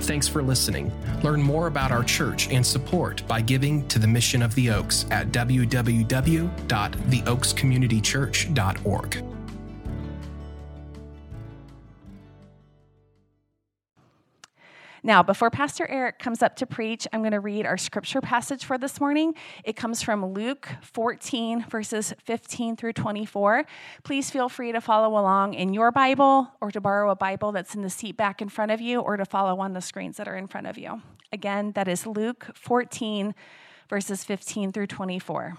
Thanks for listening. Learn more about our church and support by giving to the Mission of the Oaks at www.theoakscommunitychurch.org. Now, before Pastor Eric comes up to preach, I'm going to read our scripture passage for this morning. It comes from Luke 14, verses 15 through 24. Please feel free to follow along in your Bible or to borrow a Bible that's in the seat back in front of you or to follow on the screens that are in front of you. Again, that is Luke 14, verses 15 through 24.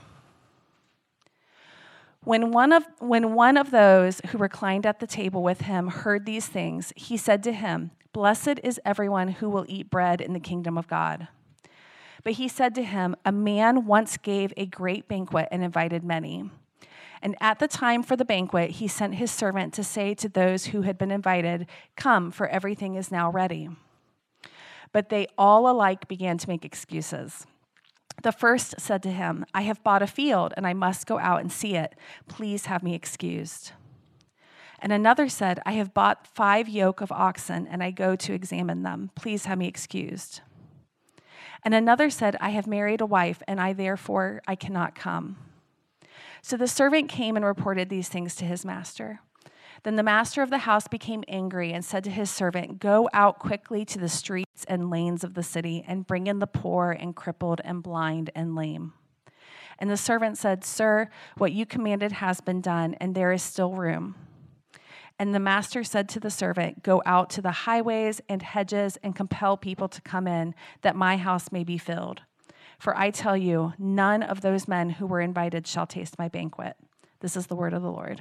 When one of those who reclined at the table with him heard these things, he said to him, "Blessed is everyone who will eat bread in the kingdom of God." But he said to him, "A man once gave a great banquet and invited many. And at the time for the banquet, he sent his servant to say to those who had been invited, 'Come, for everything is now ready.' But they all alike began to make excuses. The first said to him, 'I have bought a field, and I must go out and see it. Please have me excused.' And another said, 'I have bought 5 yoke of oxen, and I go to examine them. Please have me excused.' And another said, 'I have married a wife, and therefore I cannot come.' So the servant came and reported these things to his master. Then the master of the house became angry and said to his servant, 'Go out quickly to the streets and lanes of the city and bring in the poor and crippled and blind and lame.' And the servant said, 'Sir, what you commanded has been done, and there is still room.' And the master said to the servant, 'Go out to the highways and hedges and compel people to come in, that my house may be filled. For I tell you, none of those men who were invited shall taste my banquet.'" This is the word of the Lord.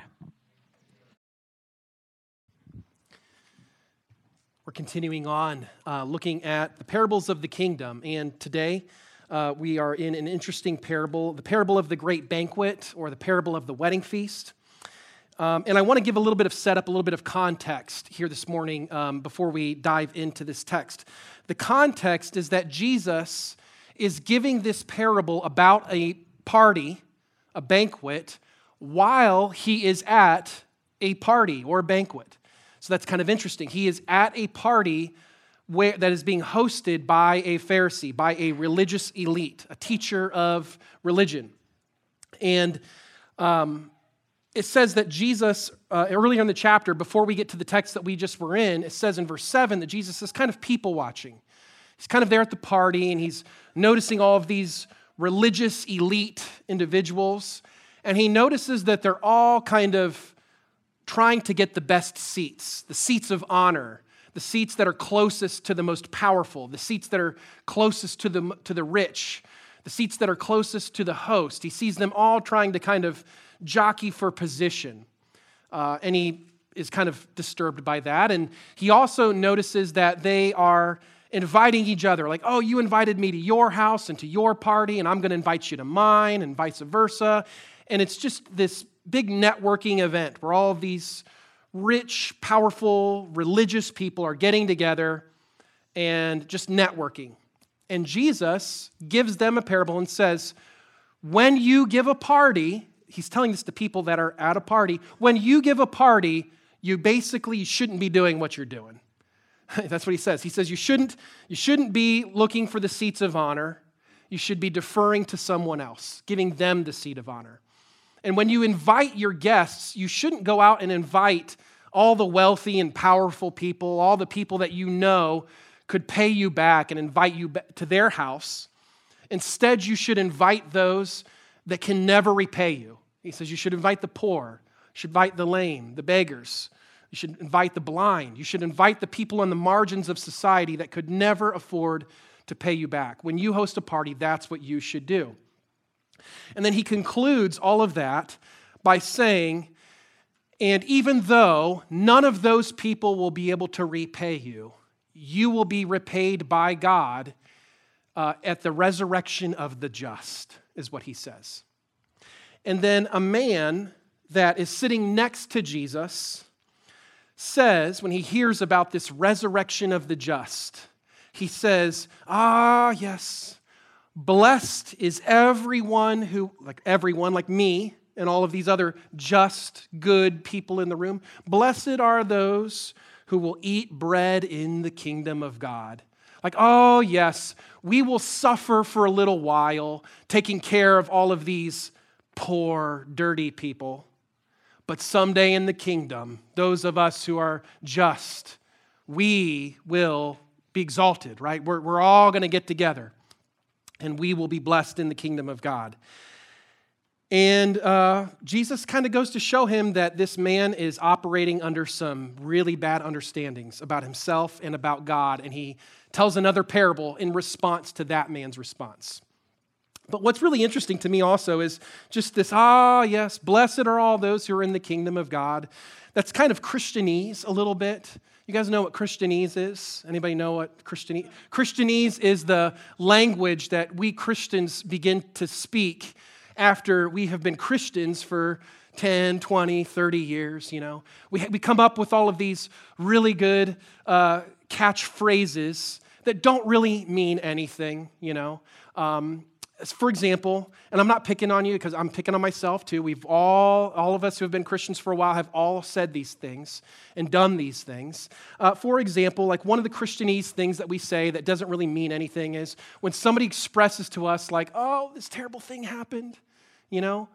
We're continuing on looking at the parables of the kingdom, and today we are in an interesting parable, the parable of the great banquet, or the parable of the wedding feast. And I want to give a little bit of setup, a little bit of context here this morning before we dive into this text. The context is that Jesus is giving this parable about a party, a banquet, while he is at a party or a banquet. So that's kind of interesting. He is at a party that is being hosted by a Pharisee, by a religious elite, a teacher of religion. And it says that Jesus, earlier in the chapter, before we get to the text that we just were in, it says in verse 7 that Jesus is kind of people watching. He's kind of there at the party, and he's noticing all of these religious elite individuals, and he notices that they're all kind of trying to get the best seats, the seats of honor, the seats that are closest to the most powerful, the seats that are closest to the rich, the seats that are closest to the host. He sees them all trying to kind of jockey for position, and he is kind of disturbed by that. And he also notices that they are inviting each other, like, "Oh, you invited me to your house and to your party, and I'm going to invite you to mine," and vice versa. And it's just this big networking event where all of these rich, powerful, religious people are getting together and just networking. And Jesus gives them a parable and says, when you give a party, he's telling this to people that are at a party, when you give a party, you shouldn't be doing what you're doing. That's what he says. He says you shouldn't be looking for the seats of honor. You should be deferring to someone else, giving them the seat of honor. And when you invite your guests, you shouldn't go out and invite all the wealthy and powerful people, all the people that you know could pay you back and invite you to their house. Instead, you should invite those that can never repay you. He says you should invite the poor, you should invite the lame, the beggars, you should invite the blind, you should invite the people on the margins of society that could never afford to pay you back. When you host a party, that's what you should do. And then he concludes all of that by saying, and even though none of those people will be able to repay you, you will be repaid by God at the resurrection of the just, is what he says. And then a man that is sitting next to Jesus says, when he hears about this resurrection of the just, he says, yes, blessed is everyone who, like me and all of these other just, good people in the room. Blessed are those who will eat bread in the kingdom of God. Like, oh, yes, we will suffer for a little while taking care of all of these poor, dirty people. But someday in the kingdom, those of us who are just, we will be exalted, right? We're all going to get together, and we will be blessed in the kingdom of God. And Jesus kind of goes to show him that this man is operating under some really bad understandings about himself and about God, and he tells another parable in response to that man's response. But what's really interesting to me also is just this, yes, blessed are all those who are in the kingdom of God. That's kind of Christianese a little bit. You guys know what Christianese is? Anybody know what Christianese? Christianese is the language that we Christians begin to speak after we have been Christians for 10, 20, 30 years, you know. We come up with all of these really good catchphrases that don't really mean anything, you know. For example, and I'm not picking on you because I'm picking on myself too. We've all of us who have been Christians for a while have all said these things and done these things. For example, like one of the Christianese things that we say that doesn't really mean anything is when somebody expresses to us like, oh, this terrible thing happened. You know,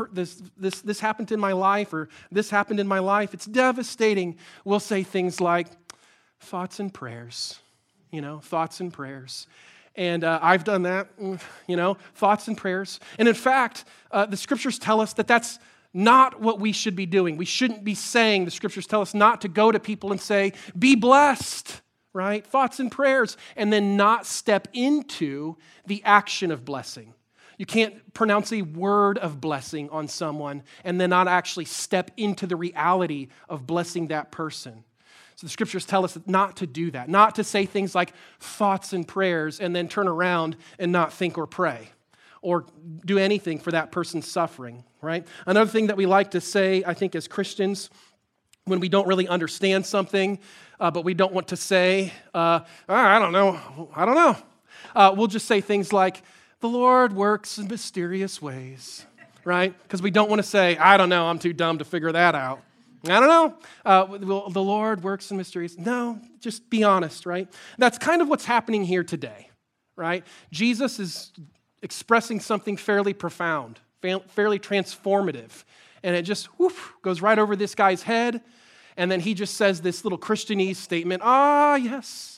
this happened in my life, or this happened in my life. It's devastating. We'll say things like thoughts and prayers, you know, thoughts and prayers. And I've done that, you know, thoughts and prayers. And in fact, the scriptures tell us that that's not what we should be doing. We shouldn't be saying, the scriptures tell us not to go to people and say, be blessed, right? Thoughts and prayers, and then not step into the action of blessing. You can't pronounce a word of blessing on someone and then not actually step into the reality of blessing that person. So the scriptures tell us not to do that, not to say things like thoughts and prayers and then turn around and not think or pray or do anything for that person's suffering, right? Another thing that we like to say, I think, as Christians, when we don't really understand something, but we don't want to say, I don't know. We'll just say things like, the Lord works in mysterious ways, right? Because we don't want to say, I don't know, I'm too dumb to figure that out. I don't know. The Lord works in mysterious. No, just be honest, right? That's kind of what's happening here today, right? Jesus is expressing something fairly profound, fairly transformative, and it just goes right over this guy's head, and then he just says this little Christianese statement, yes,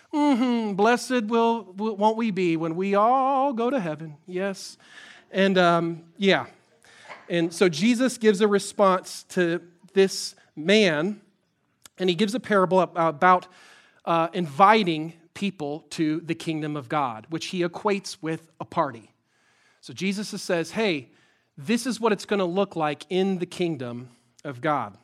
blessed won't we be when we all go to heaven, yes, and and so Jesus gives a response to this man, and he gives a parable about inviting people to the kingdom of God, which he equates with a party. So Jesus says, hey, this is what it's going to look like in the kingdom of God.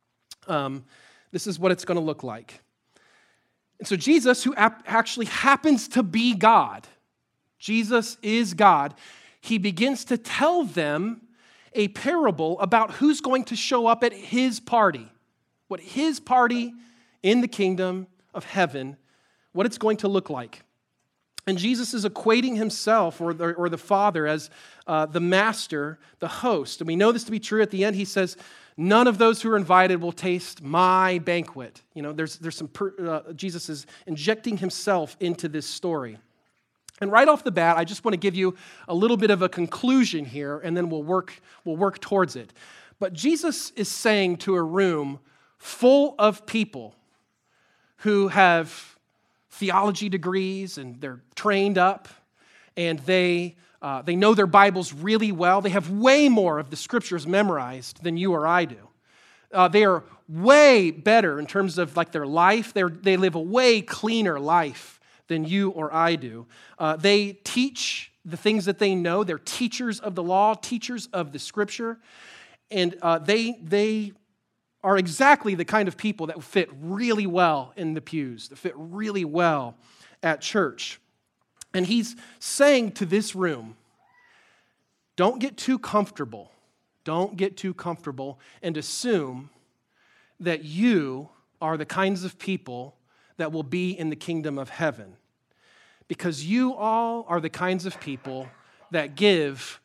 This is what it's going to look like. And so Jesus, who actually happens to be God, Jesus is God, he begins to tell them a parable about who's going to show up at his party, what his party in the kingdom of heaven, what it's going to look like. And Jesus is equating himself or the Father as the master, the host. And we know this to be true. At the end, he says, none of those who are invited will taste my banquet. You know, there's some, Jesus is injecting himself into this story. And right off the bat, I just want to give you a little bit of a conclusion here, and then we'll work towards it. But Jesus is saying to a room full of people who have theology degrees and they're trained up and they know their Bibles really well. They have way more of the scriptures memorized than you or I do. They are way better in terms of like their life. They live a way cleaner life than you or I do. They teach the things that they know. They're teachers of the law, teachers of the scripture, and they are exactly the kind of people that fit really well in the pews, that fit really well at church. And he's saying to this room, don't get too comfortable. Don't get too comfortable and assume that you are the kinds of people that will be in the kingdom of heaven. Because you all are the kinds of people that give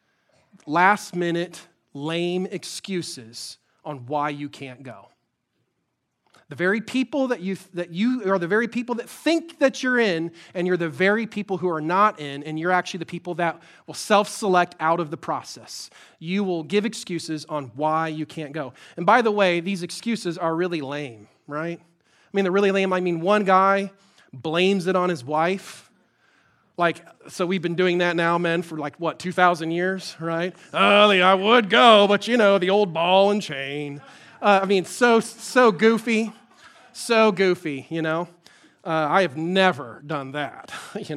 last-minute, lame excuses on why you can't go. The very people that you are the very people that think that you're in, and you're the very people who are not in, and you're actually the people that will self-select out of the process. You will give excuses on why you can't go. And by the way, these excuses are really lame, right? I mean, they're really lame. I mean, one guy blames it on his wife. So we've been doing that now, men, for 2,000 years, right? Oh, I would go, but the old ball and chain. So goofy. So goofy, I have never done that,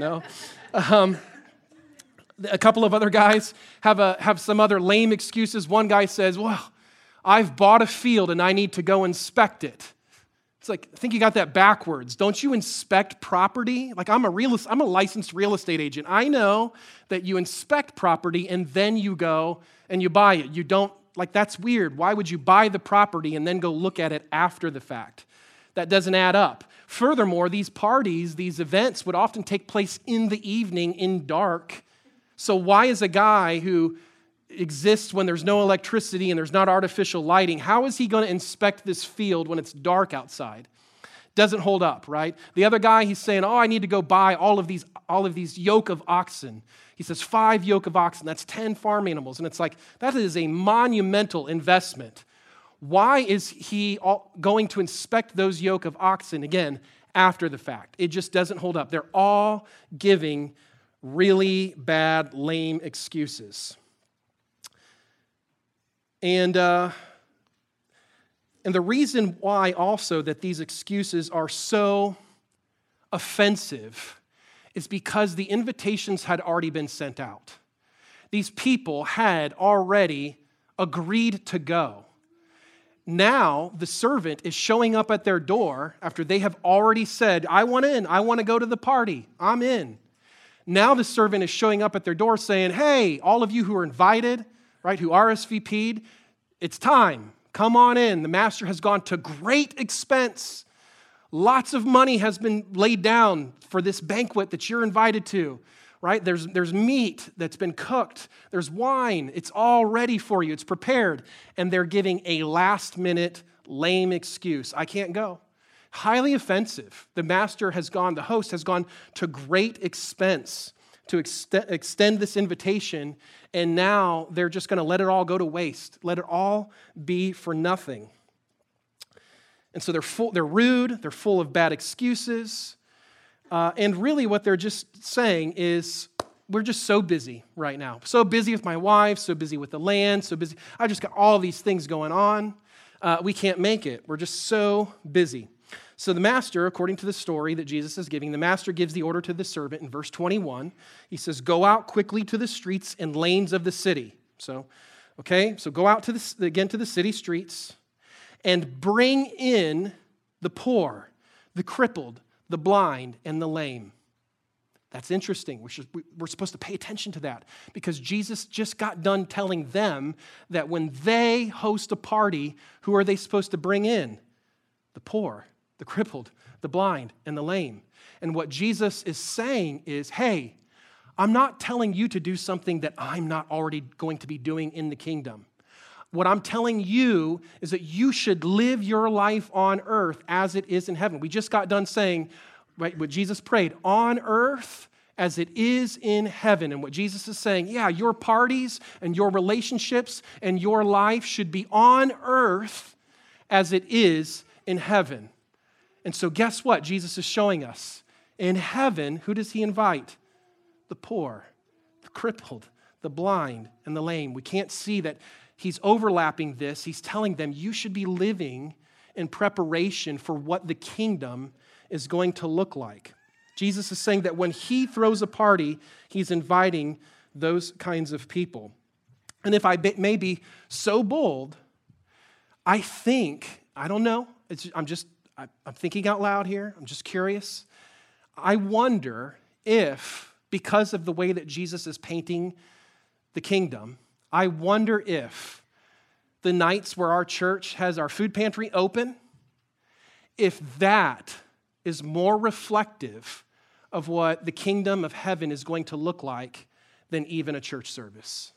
A couple of other guys have some other lame excuses. One guy says, well, I've bought a field and I need to go inspect it. It's I think you got that backwards. Don't you inspect property? I'm a licensed real estate agent. I know that you inspect property and then you go and you buy it. You don't, that's weird. Why would you buy the property and then go look at it after the fact? That doesn't add up. Furthermore, these parties, these events would often take place in the evening in dark. So why is a guy who exists when there's no electricity and there's not artificial lighting, how is he going to inspect this field when it's dark outside? Doesn't hold up, right? The other guy, he's saying, I need to go buy all of these yoke of oxen. He says 5 yoke of oxen, that's 10 farm animals. And it's that is a monumental investment. Why is he going to inspect those yoke of oxen, again, after the fact? It just doesn't hold up. They're all giving really bad, lame excuses. And the reason why also that these excuses are so offensive is because the invitations had already been sent out. These people had already agreed to go. Now the servant is showing up at their door after they have already said, I want in, I want to go to the party, I'm in. Now the servant is showing up at their door saying, hey, all of you who are invited, right, who RSVP'd, it's time. Come on in. The master has gone to great expense. Lots of money has been laid down for this banquet that you're invited to, right? There's meat that's been cooked. There's wine. It's all ready for you. It's prepared. And they're giving a last-minute lame excuse. I can't go. Highly offensive. The host has gone to great expense to extend this invitation, and now they're just going to let it all go to waste. Let it all be for nothing. And so they're rude, they're full of bad excuses, and really what they're just saying is, we're just so busy right now. So busy with my wife, so busy with the land, so busy. I just got all these things going on. We can't make it. We're just so busy. So the master, according to the story that Jesus is giving, the master gives the order to the servant in verse 21. He says, go out quickly to the streets and lanes of the city. So go out to the city streets and bring in the poor, the crippled, the blind, and the lame. That's interesting. We're supposed to pay attention to that because Jesus just got done telling them that when they host a party, who are they supposed to bring in? The poor, the crippled, the blind, and the lame. And what Jesus is saying is, hey, I'm not telling you to do something that I'm not already going to be doing in the kingdom. What I'm telling you is that you should live your life on earth as it is in heaven. We just got done saying, right, what Jesus prayed, on earth as it is in heaven. And what Jesus is saying, yeah, your parties and your relationships and your life should be on earth as it is in heaven. And so guess what Jesus is showing us? In heaven, who does he invite? The poor, the crippled, the blind, and the lame. We can't see that he's overlapping this. He's telling them you should be living in preparation for what the kingdom is going to look like. Jesus is saying that when he throws a party, he's inviting those kinds of people. And if I may be so bold, I don't know, I'm thinking out loud here, I'm just curious. I wonder if, because of the way that Jesus is painting the kingdom, I wonder if the nights where our church has our food pantry open, if that is more reflective of what the kingdom of heaven is going to look like than even a church service.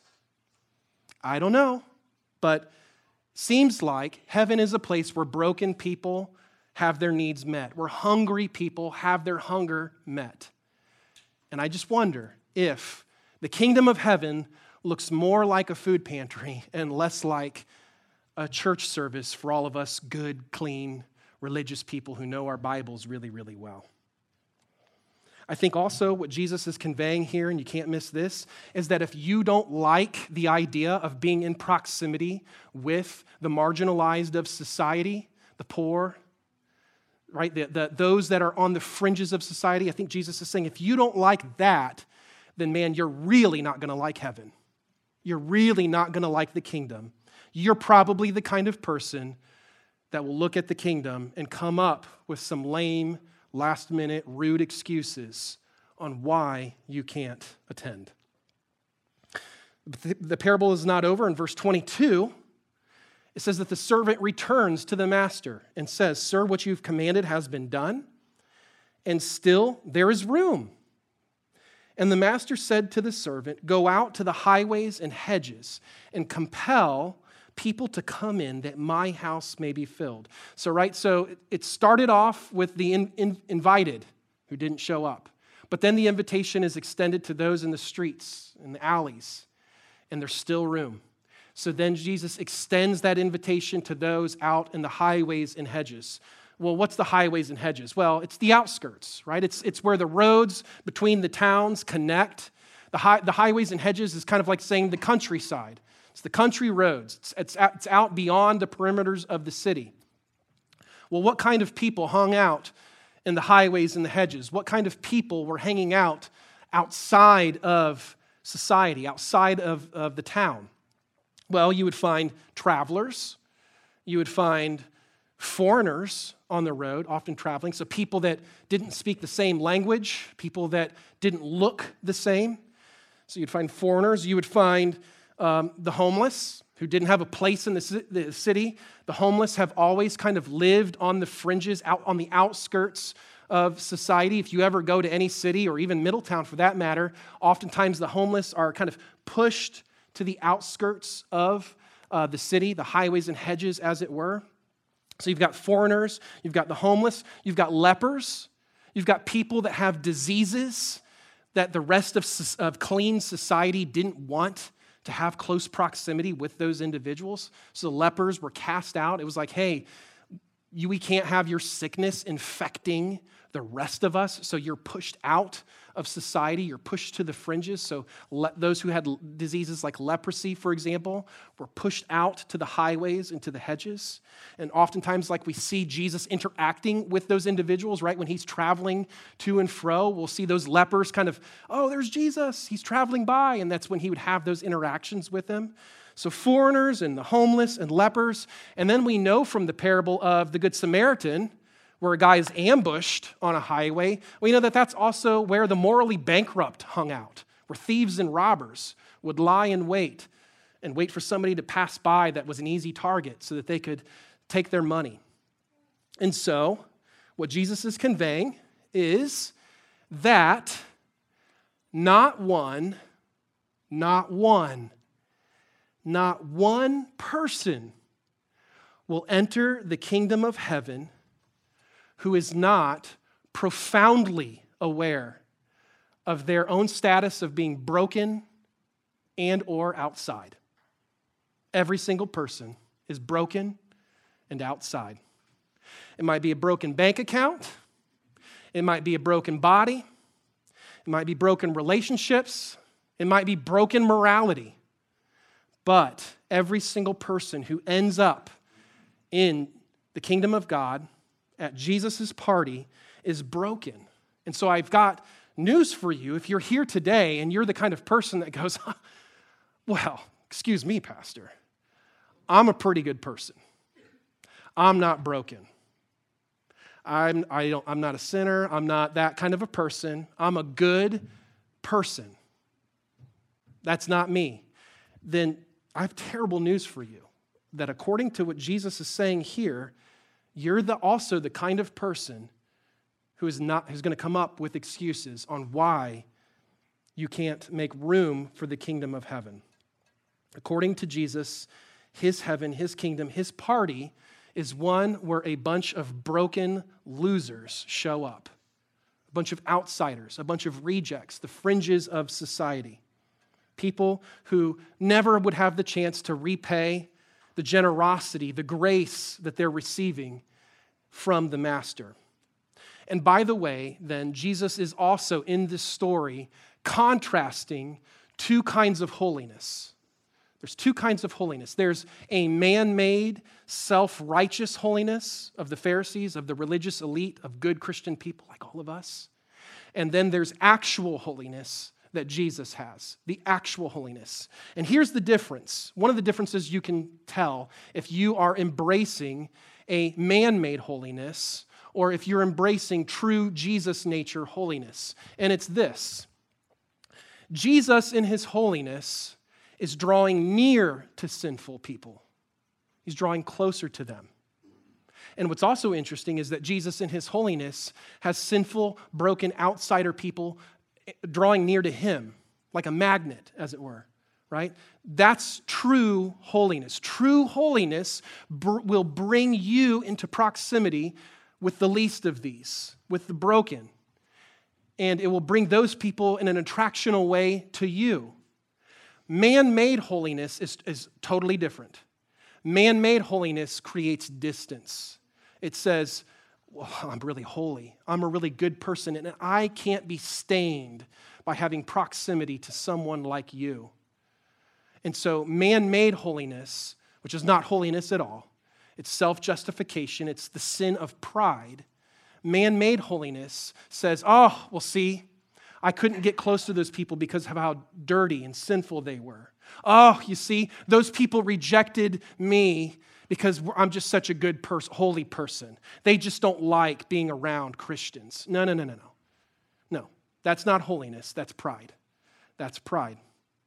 I don't know, but seems like heaven is a place where broken people have their needs met, where hungry people have their hunger met. And I just wonder if the kingdom of heaven looks more like a food pantry and less like a church service for all of us good, clean, religious people who know our Bibles really, really well. I think also what Jesus is conveying here, and you can't miss this, is that if you don't like the idea of being in proximity with the marginalized of society, the poor, right, those that are on the fringes of society, I think Jesus is saying if you don't like that, then man, you're really not going to like heaven. You're really not going to like the kingdom. You're probably the kind of person that will look at the kingdom and come up with some lame, last-minute, rude excuses on why you can't attend. The parable is not over. In verse 22, it says that the servant returns to the master and says, "Sir, what you've commanded has been done, and still there is room." And the master said to the servant, "Go out to the highways and hedges and compel people to come in that my house may be filled." So it started off with the invited who didn't show up. But then the invitation is extended to those in the streets, in the alleys, and there's still room. So then Jesus extends that invitation to those out in the highways and hedges. Well, what's the highways and hedges? Well, it's the outskirts, right? It's where the roads between the towns connect. The highways and hedges is kind of like saying the countryside. It's the country roads. It's out beyond the perimeters of the city. Well, what kind of people hung out in the highways and the hedges? What kind of people were hanging out outside of society, outside of the town? Well, you would find travelers. You would find foreigners on the road, often traveling. So people that didn't speak the same language, people that didn't look the same. So you'd find foreigners. You would find the homeless who didn't have a place in the city. The homeless have always kind of lived on the fringes, out on the outskirts of society. If you ever go to any city, or even Middletown for that matter, oftentimes the homeless are kind of pushed to the outskirts of the city, the highways and hedges, as it were. So you've got foreigners, you've got the homeless, you've got lepers, you've got people that have diseases that the rest of clean society didn't want to have close proximity with those individuals. So the lepers were cast out. It was like, hey, we can't have your sickness infecting the rest of us, so you're pushed out of society. You're pushed to the fringes. So those who had diseases like leprosy, for example, were pushed out to the highways and to the hedges. And oftentimes, like we see Jesus interacting with those individuals, right? When he's traveling to and fro, we'll see those lepers kind of, oh, there's Jesus. He's traveling by. And that's when he would have those interactions with them. So foreigners and the homeless and lepers. And then we know from the parable of the Good Samaritan, where a guy is ambushed on a highway, we know that that's also where the morally bankrupt hung out, where thieves and robbers would lie in wait and wait for somebody to pass by that was an easy target so that they could take their money. And so what Jesus is conveying is that not one person will enter the kingdom of heaven who is not profoundly aware of their own status of being broken and or outside. Every single person is broken and outside. It might be a broken bank account. It might be a broken body. It might be broken relationships. It might be broken morality. But every single person who ends up in the kingdom of God at Jesus' party is broken. And so I've got news for you. If you're here today and you're the kind of person that goes, well, excuse me, Pastor, I'm a pretty good person. I'm not broken. I'm not a sinner. I'm not that kind of a person. I'm a good person. That's not me. Then I have terrible news for you, that according to what Jesus is saying here, you're also the kind of person who's going to come up with excuses on why you can't make room for the kingdom of heaven. According to Jesus, his heaven, his kingdom, his party is one where a bunch of broken losers show up, a bunch of outsiders, a bunch of rejects, the fringes of society, people who never would have the chance to repay the generosity, the grace that they're receiving from the Master. And by the way, then, Jesus is also in this story contrasting two kinds of holiness. There's two kinds of holiness. There's a man-made, self-righteous holiness of the Pharisees, of the religious elite, of good Christian people like all of us. And then there's actual holiness that Jesus has, the actual holiness. And here's the difference. One of the differences you can tell if you are embracing a man-made holiness or if you're embracing true Jesus nature holiness. And it's this. Jesus in his holiness is drawing near to sinful people. He's drawing closer to them. And what's also interesting is that Jesus in his holiness has sinful, broken outsider people drawing near to him, like a magnet, as it were, right? That's true holiness. True holiness will bring you into proximity with the least of these, with the broken. And it will bring those people in an attractional way to you. Man-made holiness is totally different. Man-made holiness creates distance. It says, well, I'm really holy. I'm a really good person, and I can't be stained by having proximity to someone like you. And so man-made holiness, which is not holiness at all, it's self-justification, it's the sin of pride. Man-made holiness says, oh, well, see, I couldn't get close to those people because of how dirty and sinful they were. Oh, you see, those people rejected me because I'm just such a good person, holy person. They just don't like being around Christians. No. No, that's not holiness. That's pride. That's pride.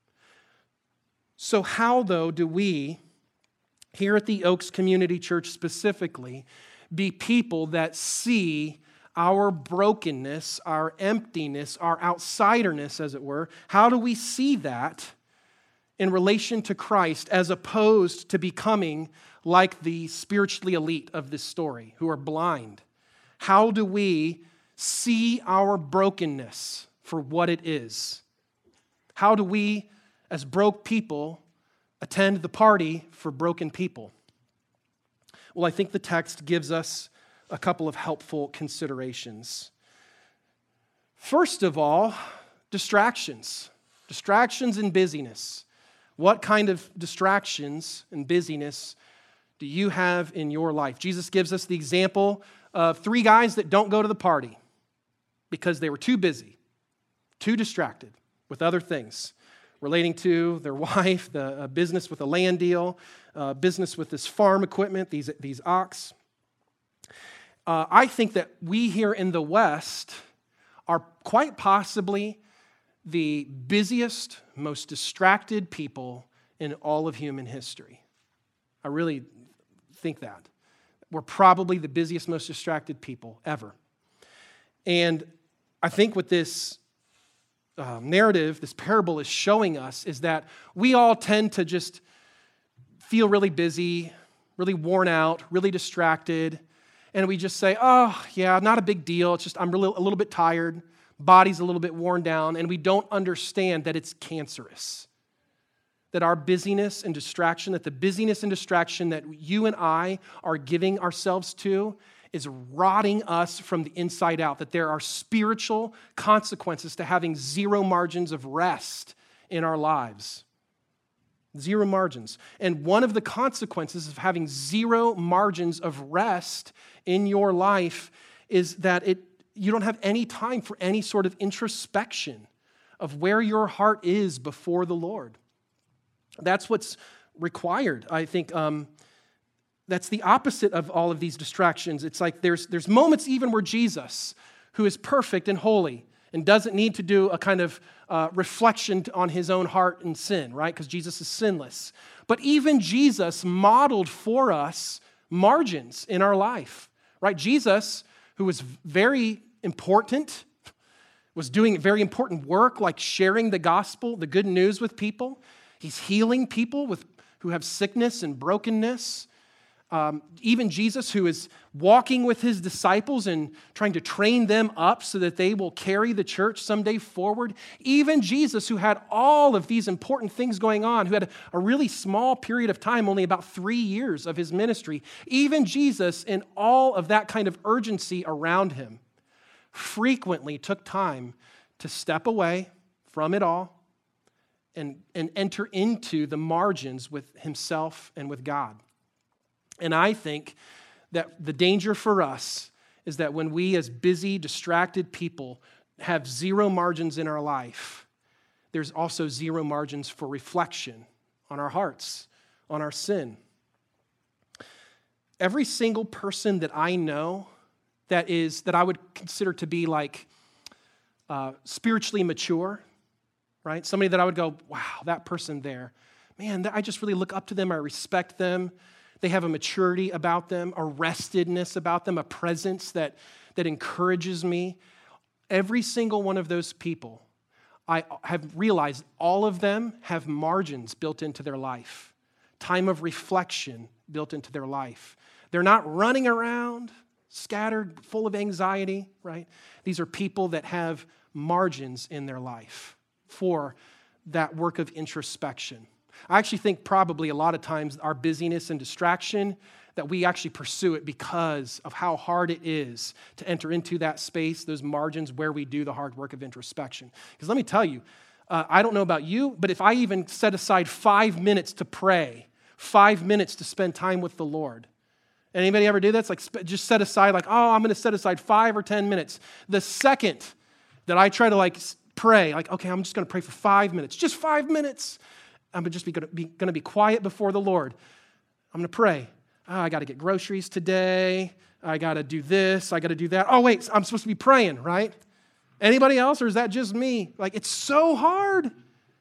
So how, though, do we, here at the Oaks Community Church specifically, be people that see our brokenness, our emptiness, our outsiderness, as it were? How do we see that in relation to Christ as opposed to becoming like the spiritually elite of this story who are blind? How do we see our brokenness for what it is? How do we, as broke people, attend the party for broken people? Well, I think the text gives us a couple of helpful considerations. First of all, distractions. Distractions and busyness. What kind of distractions and busyness do you have in your life? Jesus gives us the example of 3 guys that don't go to the party because they were too busy, too distracted with other things relating to their wife, the business with a land deal, business with this farm equipment, these ox. I think that we here in the West are quite possibly the busiest, most distracted people in all of human history. I really think that. We're probably the busiest, most distracted people ever. And I think what this narrative, this parable is showing us is that we all tend to just feel really busy, really worn out, really distracted, and we just say, oh, yeah, not a big deal. It's just I'm really a little bit tired, body's a little bit worn down, and we don't understand that it's cancerous. That our busyness and distraction, that the busyness and distraction that you and I are giving ourselves to is rotting us from the inside out, that there are spiritual consequences to having zero margins of rest in our lives. Zero margins. And one of the consequences of having zero margins of rest in your life is that you don't have any time for any sort of introspection of where your heart is before the Lord. That's what's required. I think that's the opposite of all of these distractions. It's like there's moments even where Jesus, who is perfect and holy and doesn't need to do a kind of reflection on his own heart and sin, right? Because Jesus is sinless. But even Jesus modeled for us margins in our life, right? Jesus, who was very important, was doing very important work like sharing the gospel, the good news with people. He's healing people who have sickness and brokenness. Even Jesus, who is walking with his disciples and trying to train them up so that they will carry the church someday forward. Even Jesus, who had all of these important things going on, who had a really small period of time, only about 3 years of his ministry. Even Jesus, in all of that kind of urgency around him, frequently took time to step away from it all and enter into the margins with himself and with God. And I think that the danger for us is that when we as busy, distracted people have zero margins in our life, there's also zero margins for reflection on our hearts, on our sin. Every single person that I know that I would consider to be like spiritually mature, right? Somebody that I would go, wow, that person there, man, I just really look up to them. I respect them. They have a maturity about them, a restedness about them, a presence that encourages me. Every single one of those people, I have realized all of them have margins built into their life, time of reflection built into their life. They're not running around, scattered, full of anxiety, right? These are people that have margins in their life for that work of introspection. I actually think probably a lot of times our busyness and distraction, that we actually pursue it because of how hard it is to enter into that space, those margins where we do the hard work of introspection. Because let me tell you, I don't know about you, but if I even set aside 5 minutes to pray, 5 minutes to spend time with the Lord, anybody ever do that? It's like just set aside like, oh, I'm going to set aside 5 or 10 minutes. The second that I try to like pray, like, okay, I'm just going to pray for 5 minutes, just 5 minutes. I'm just going to be quiet before the Lord. I'm going to pray. Oh, I got to get groceries today. I got to do this. I got to do that. Oh, wait, I'm supposed to be praying, right? Anybody else, or is that just me? Like, it's so hard.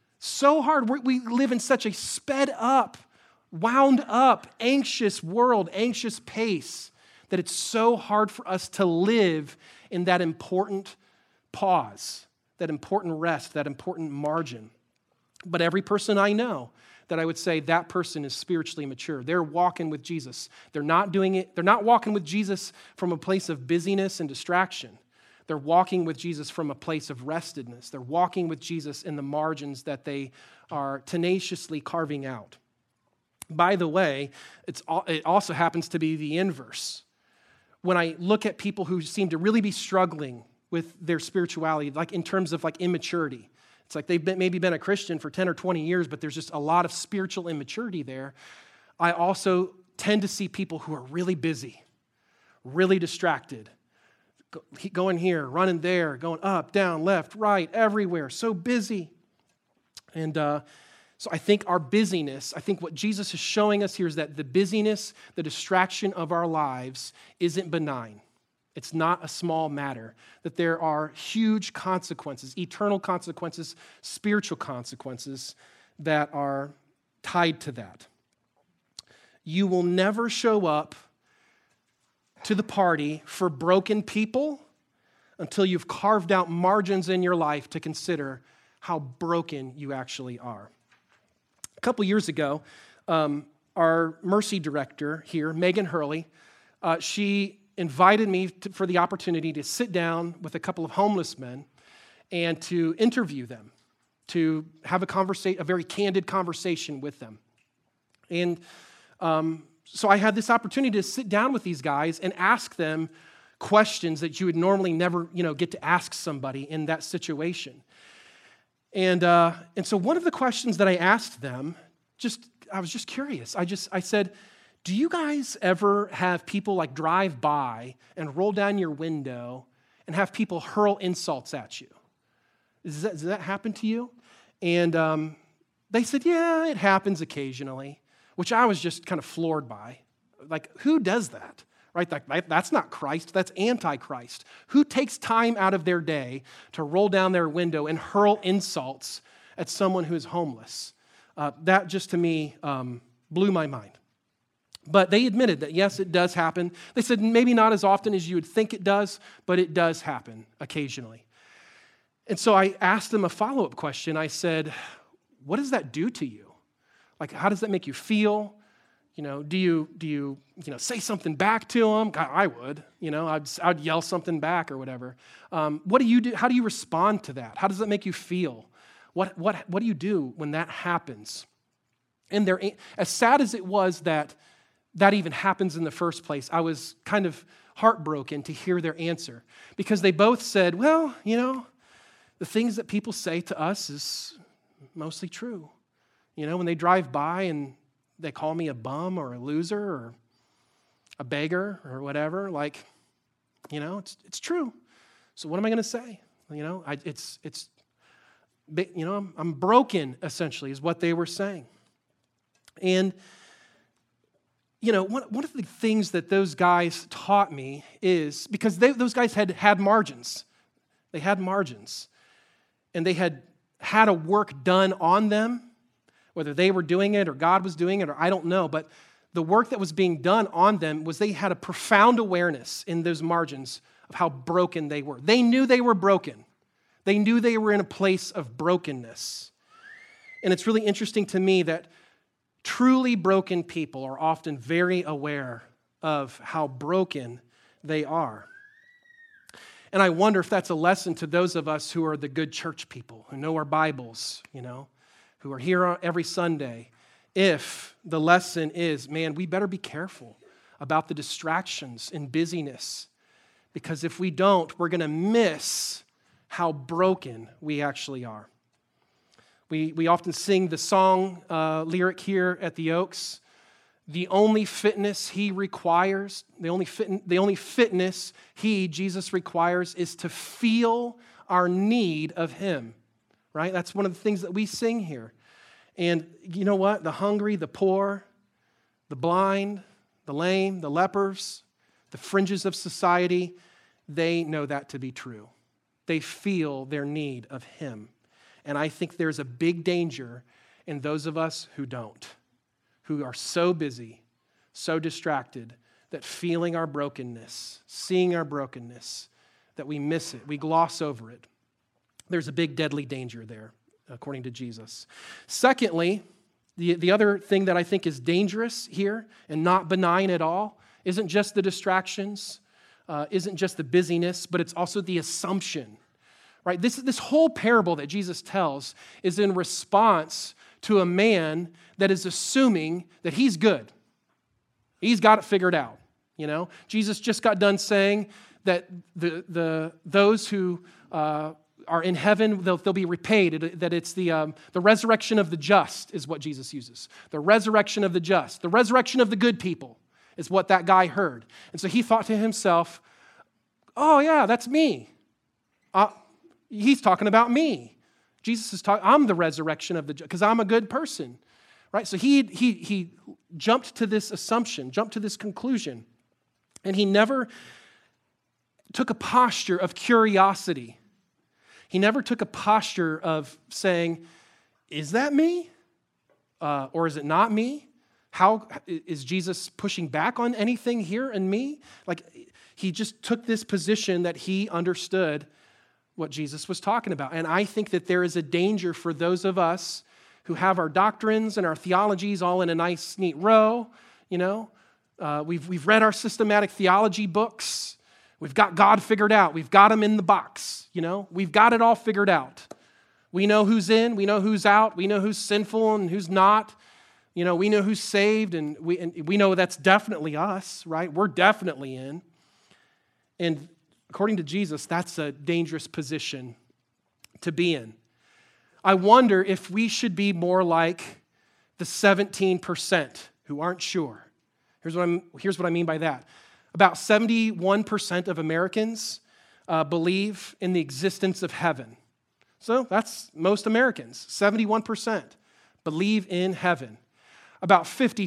So hard. We live in such a sped up, wound up, anxious world, anxious pace, that it's so hard for us to live in that important pause, that important rest, that important margin. But every person I know that I would say that person is spiritually mature. They're walking with Jesus. They're not doing it. They're not walking with Jesus from a place of busyness and distraction. They're walking with Jesus from a place of restedness. They're walking with Jesus in the margins that they are tenaciously carving out. By the way, it also happens to be the inverse. When I look at people who seem to really be struggling with their spirituality, like in terms of like immaturity, it's like they've maybe been a Christian for 10 or 20 years, but there's just a lot of spiritual immaturity there. I also tend to see people who are really busy, really distracted, going here, running there, going up, down, left, right, everywhere, so busy. And so I think our busyness, I think what Jesus is showing us here is that the busyness, the distraction of our lives isn't benign. It's not a small matter, that there are huge consequences, eternal consequences, spiritual consequences that are tied to that. You will never show up to the party for broken people until you've carved out margins in your life to consider how broken you actually are. A couple years ago, our Mercy director here, Megan Hurley, she invited me for the opportunity to sit down with a couple of homeless men and to interview them, to have a very candid conversation with them. And so I had this opportunity to sit down with these guys and ask them questions that you would normally never, get to ask somebody in that situation. And so one of the questions that I asked them, I was just curious. I said, do you guys ever have people like drive by and roll down your window and have people hurl insults at you? Does that happen to you? And they said, yeah, it happens occasionally, which I was just kind of floored by. Like, who does that? Right? That's not Christ, that's Antichrist. Who takes time out of their day to roll down their window and hurl insults at someone who is homeless? That just to me blew my mind. But they admitted that, yes, it does happen. They said maybe not as often as you would think it does, but it does happen occasionally. And so I asked them a follow-up question. I said, what does that do to you? Like, how does that make you feel? Do you say something back to them? I would. I'd yell something back or whatever. What do you do? How do you respond to that? How does that make you feel? What do you do when that happens? And as sad as it was that even happens in the first place, I was kind of heartbroken to hear their answer, because they both said, well, the things that people say to us is mostly true. When they drive by and they call me a bum or a loser or a beggar or whatever, it's true. So what am I going to say? I'm broken, essentially, is what they were saying. And, one of the things that those guys taught me is, because those guys had margins. They had margins. And they had a work done on them, whether they were doing it or God was doing it, or I don't know. But the work that was being done on them was they had a profound awareness in those margins of how broken they were. They knew they were broken. They knew they were in a place of brokenness. And it's really interesting to me that truly broken people are often very aware of how broken they are. And I wonder if that's a lesson to those of us who are the good church people, who know our Bibles, who are here every Sunday. If the lesson is, man, we better be careful about the distractions and busyness, because if we don't, we're going to miss how broken we actually are. We often sing the song lyric here at the Oaks. The only fitness he requires, the only fitness Jesus requires, is to feel our need of him, right? That's one of the things that we sing here. And you know what? The hungry, the poor, the blind, the lame, the lepers, the fringes of society, they know that to be true. They feel their need of him. And I think there's a big danger in those of us who don't, who are so busy, so distracted, that feeling our brokenness, seeing our brokenness, that we miss it, we gloss over it. There's a big deadly danger there, according to Jesus. Secondly, the other thing that I think is dangerous here and not benign at all isn't just the distractions, isn't just the busyness, but it's also the assumption. Right? This whole parable that Jesus tells is in response to a man that is assuming that he's good. He's got it figured out. Jesus just got done saying that those who are in heaven, they'll be repaid. That it's the resurrection of the just is what Jesus uses. The resurrection of the just. The resurrection of the good people is what that guy heard. And so he thought to himself, oh yeah, that's me. He's talking about me. Jesus is talking, I'm the resurrection of the just, because I'm a good person. Right? So he jumped to this assumption, jumped to this conclusion, and he never took a posture of curiosity. He never took a posture of saying, is that me? Or is it not me? How is Jesus pushing back on anything here in me? He just took this position that he understood what Jesus was talking about. And I think that there is a danger for those of us who have our doctrines and our theologies all in a nice, neat row. We've read our systematic theology books. We've got God figured out. We've got him in the box. We've got it all figured out. We know who's in. We know who's out. We know who's sinful and who's not. We know who's saved, and we know that's definitely us, right? We're definitely in. And according to Jesus, that's a dangerous position to be in. I wonder if we should be more like the 17% who aren't sure. Here's what I mean by that. About 71% of Americans believe in the existence of heaven. So that's most Americans. 71% believe in heaven. About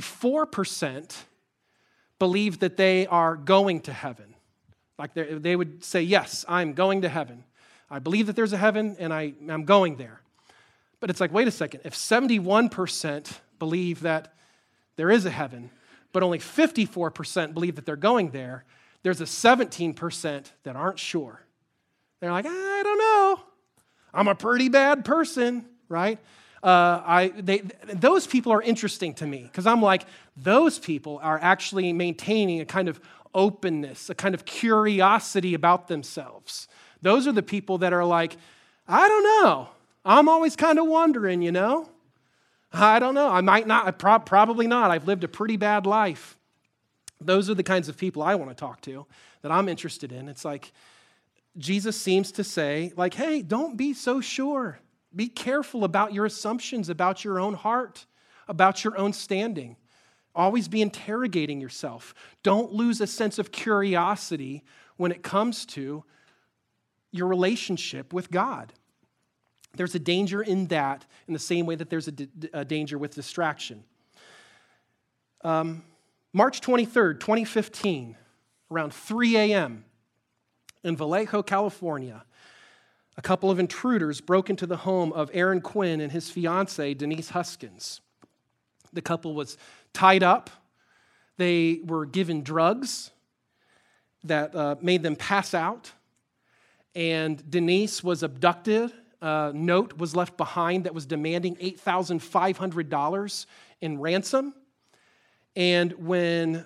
54% believe that they are going to heaven. They would say, yes, I'm going to heaven. I believe that there's a heaven, and I'm going there. But it's wait a second. If 71% believe that there is a heaven, but only 54% believe that they're going there, there's a 17% that aren't sure. They're I don't know. I'm a pretty bad person, right? Those people are interesting to me because I'm like, those people are actually maintaining a kind of openness, a kind of curiosity about themselves. Those are the people that are like, I don't know. I'm always kind of wondering, you know? I don't know. I might not, probably not. I've lived a pretty bad life. Those are the kinds of people I want to talk to, that I'm interested in. It's like, Jesus seems to say, like, hey, don't be so sure. Be careful about your assumptions, about your own heart, about your own standing. Always be interrogating yourself. Don't lose a sense of curiosity when it comes to your relationship with God. There's a danger in that in the same way that there's a danger with distraction. March 23rd, 2015, around 3 a.m. in Vallejo, California, a couple of intruders broke into the home of Aaron Quinn and his fiancée, Denise Huskins. The couple was tied up. They were given drugs that made them pass out. And Denise was abducted. A note was left behind that was demanding $8,500 in ransom. And when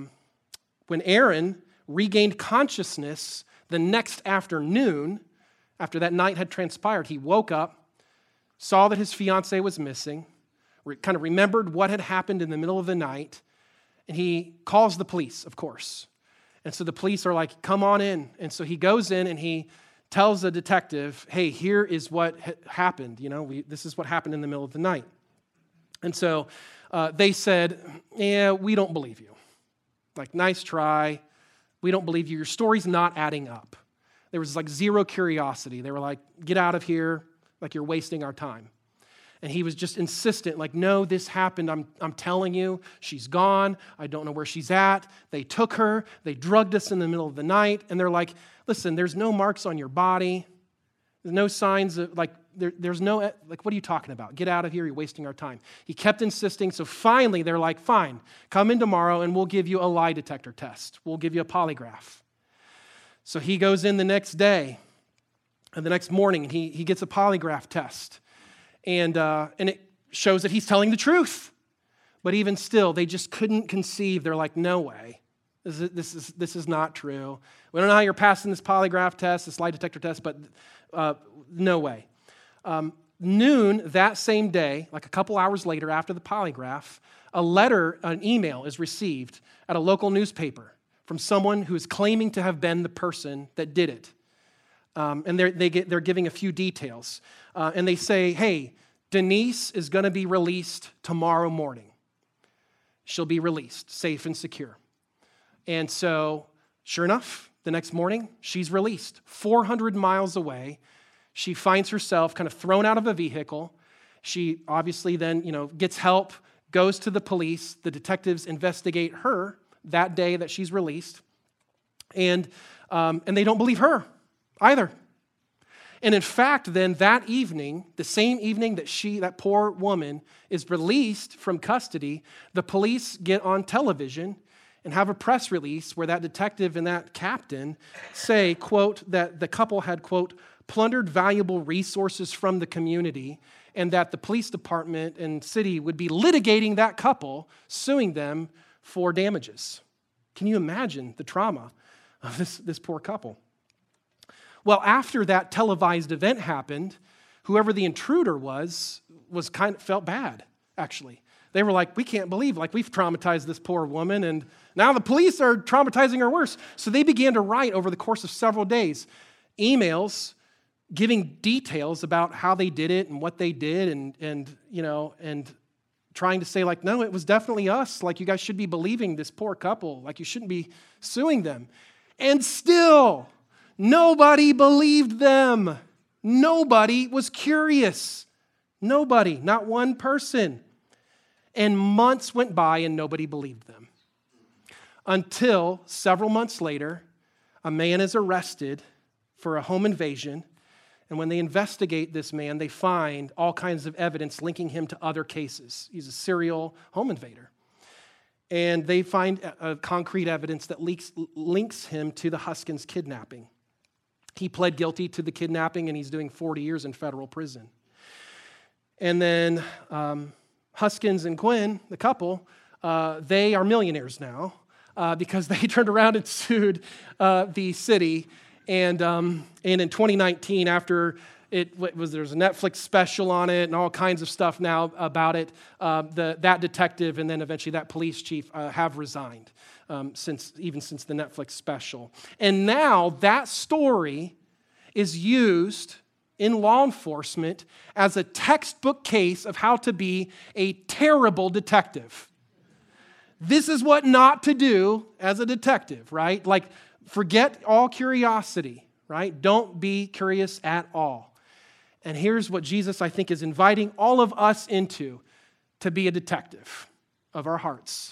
Aaron regained consciousness the next afternoon, after that night had transpired, he woke up, saw that his fiancée was missing, kind of remembered what had happened in the middle of the night, and he calls the police, of course. And so the police are like, come on in. And so he goes in and he tells the detective, hey, here is what happened. You know, this is what happened in the middle of the night. And so they said, yeah, we don't believe you. Like, nice try. We don't believe you. Your story's not adding up. There was like zero curiosity. They were like, get out of here. Like, you're wasting our time. And he was just insistent, like, no, this happened. I'm telling you, she's gone. I don't know where she's at. They took her. They drugged us in the middle of the night. And they're like, listen, there's no marks on your body. There's no signs of, like, there's no, like, what are you talking about? Get out of here. You're wasting our time. He kept insisting. So finally, they're like, fine, come in tomorrow and we'll give you a lie detector test. We'll give you a polygraph. So he goes in the next day, and the next morning, and he gets a polygraph test. And it shows that he's telling the truth. But even still, they just couldn't conceive. They're like, no way. This is not true. We don't know how you're passing this polygraph test, this lie detector test, but no way. Noon that same day, like a couple hours later after the polygraph, an email is received at a local newspaper from someone who is claiming to have been the person that did it. And they're giving a few details. And they say, hey, Denise is going to be released tomorrow morning. She'll be released, safe and secure. And so, sure enough, the next morning, she's released 400 miles away. She finds herself kind of thrown out of a vehicle. She obviously then, gets help, goes to the police. The detectives investigate her that day that she's released. And they don't believe her either. And in fact, then that evening, the same evening that poor woman is released from custody, the police get on television and have a press release where that detective and that captain say, quote, that the couple had, quote, plundered valuable resources from the community, and that the police department and city would be litigating that couple, suing them for damages. Can you imagine the trauma of this poor couple? Well, after that televised event happened, whoever the intruder was felt bad, actually. They were like, we can't believe, like, we've traumatized this poor woman, and now the police are traumatizing her worse. So they began to write over the course of several days emails giving details about how they did it and what they did, and trying to say, like, no, it was definitely us. Like, you guys should be believing this poor couple. Like, you shouldn't be suing them. And still, nobody believed them. Nobody was curious. Nobody, not one person. And months went by and nobody believed them. Until several months later, a man is arrested for a home invasion. And when they investigate this man, they find all kinds of evidence linking him to other cases. He's a serial home invader. And they find concrete evidence that links him to the Huskins kidnapping. He pled guilty to the kidnapping, and he's doing 40 years in federal prison. And then Huskins and Quinn, the couple, they are millionaires now because they turned around and sued the city. And in 2019, after there's a Netflix special on it and all kinds of stuff now about it, that detective and then eventually that police chief have resigned since the Netflix special. And now that story is used in law enforcement as a textbook case of how to be a terrible detective. This is what not to do as a detective, right? Like, forget all curiosity, right? Don't be curious at all. And here's what Jesus, I think, is inviting all of us into: to be a detective of our hearts.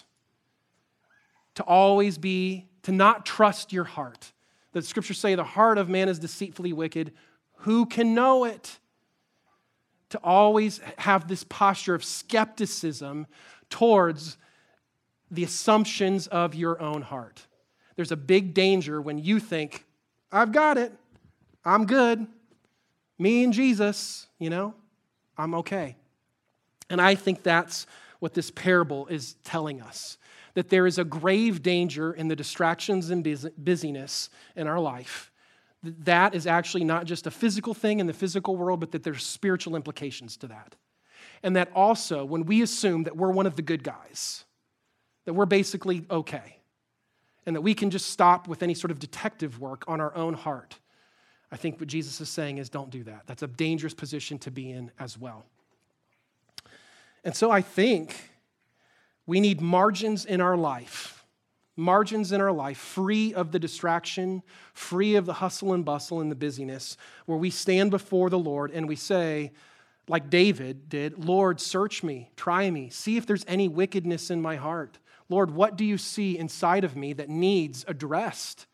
To not trust your heart. The scriptures say the heart of man is deceitfully wicked. Who can know it? To always have this posture of skepticism towards the assumptions of your own heart. There's a big danger when you think, I've got it, I'm good, me and Jesus, I'm okay. And I think that's what this parable is telling us, that there is a grave danger in the distractions and busyness in our life. That is actually not just a physical thing in the physical world, but that there's spiritual implications to that. And that also, when we assume that we're one of the good guys, that we're basically okay, and that we can just stop with any sort of detective work on our own heart, I think what Jesus is saying is don't do that. That's a dangerous position to be in as well. And so I think we need margins in our life, free of the distraction, free of the hustle and bustle and the busyness, where we stand before the Lord and we say, like David did, Lord, search me, try me, see if there's any wickedness in my heart. Lord, what do you see inside of me that needs addressed?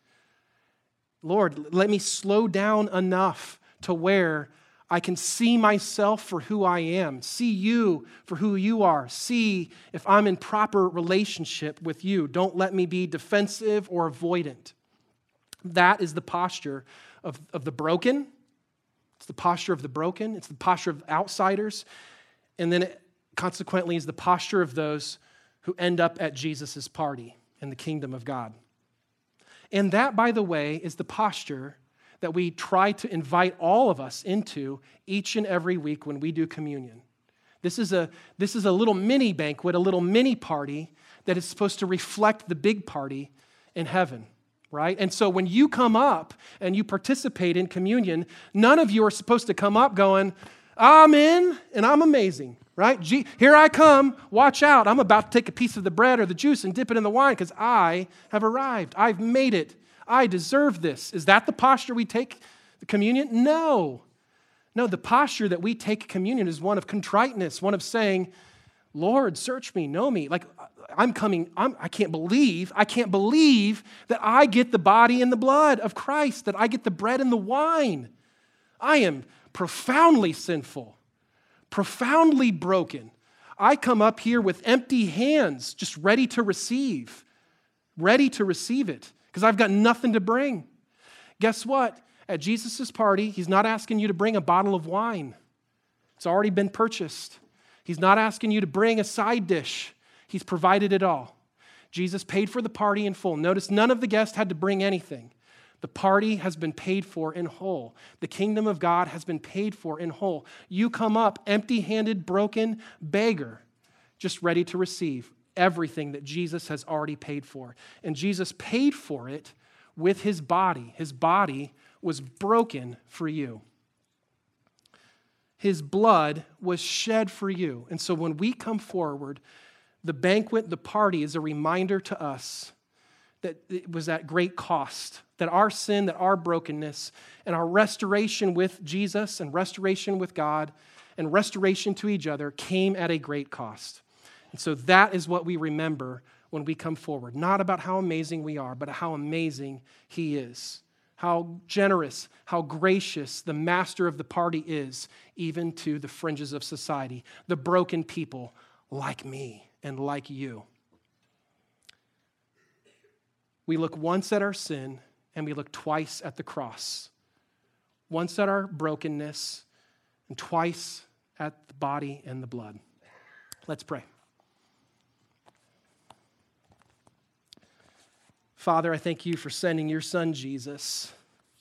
Lord, let me slow down enough to where I can see myself for who I am, see you for who you are, see if I'm in proper relationship with you. Don't let me be defensive or avoidant. That is the posture of the broken. It's the posture of the broken. It's the posture of outsiders. And then it consequently is the posture of those who end up at Jesus' party in the kingdom of God. And that, by the way, is the posture that we try to invite all of us into each and every week when we do communion. This is a little mini banquet, a little mini party that is supposed to reflect the big party in heaven, right? And so when you come up and you participate in communion, none of you are supposed to come up going, I'm in and I'm amazing, right? Here I come, watch out. I'm about to take a piece of the bread or the juice and dip it in the wine because I have arrived. I've made it. I deserve this. Is that the posture we take the communion? No, the posture that we take communion is one of contriteness, one of saying, Lord, search me, know me. Like, I can't believe that I get the body and the blood of Christ, that I get the bread and the wine. I am profoundly sinful, profoundly broken. I come up here with empty hands, just ready to receive it. Because I've got nothing to bring. Guess what? At Jesus' party, he's not asking you to bring a bottle of wine. It's already been purchased. He's not asking you to bring a side dish. He's provided it all. Jesus paid for the party in full. Notice none of the guests had to bring anything. The party has been paid for in whole. The kingdom of God has been paid for in whole. You come up empty-handed, broken, beggar, just ready to receive everything that Jesus has already paid for. And Jesus paid for it with his body. His body was broken for you. His blood was shed for you. And so when we come forward, the banquet, the party is a reminder to us that it was at great cost, that our sin, that our brokenness, and our restoration with Jesus and restoration with God and restoration to each other came at a great cost. And so that is what we remember when we come forward. Not about how amazing we are, but how amazing he is. How generous, how gracious the master of the party is, even to the fringes of society, the broken people like me and like you. We look once at our sin and we look twice at the cross. Once at our brokenness and twice at the body and the blood. Let's pray. Father, I thank you for sending your son, Jesus.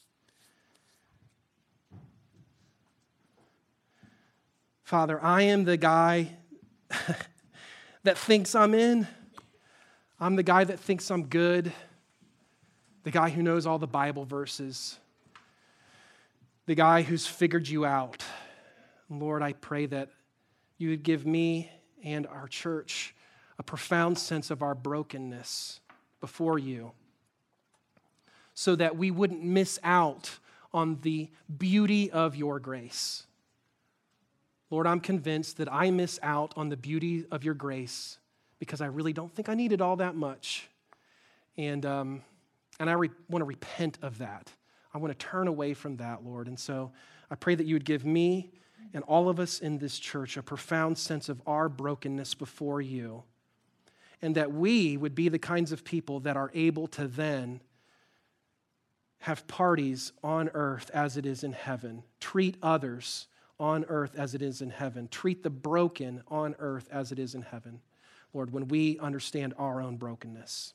Father, I am the guy that thinks I'm in. I'm the guy that thinks I'm good. The guy who knows all the Bible verses. The guy who's figured you out. Lord, I pray that you would give me and our church a profound sense of our brokenness before you, so that we wouldn't miss out on the beauty of your grace. Lord, I'm convinced that I miss out on the beauty of your grace because I really don't think I need it all that much. And I want to repent of that. I want to turn away from that, Lord. And so I pray that you would give me and all of us in this church a profound sense of our brokenness before you, and that we would be the kinds of people that are able to then have parties on earth as it is in heaven, treat others on earth as it is in heaven, treat the broken on earth as it is in heaven, Lord, when we understand our own brokenness.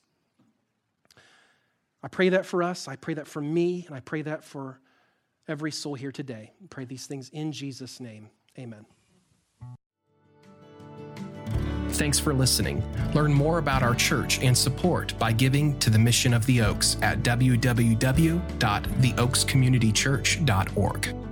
I pray that for us, I pray that for me, and I pray that for every soul here today. I pray these things in Jesus' name. Amen. Thanks for listening. Learn more about our church and support by giving to the Mission of the Oaks at www.theoakscommunitychurch.org.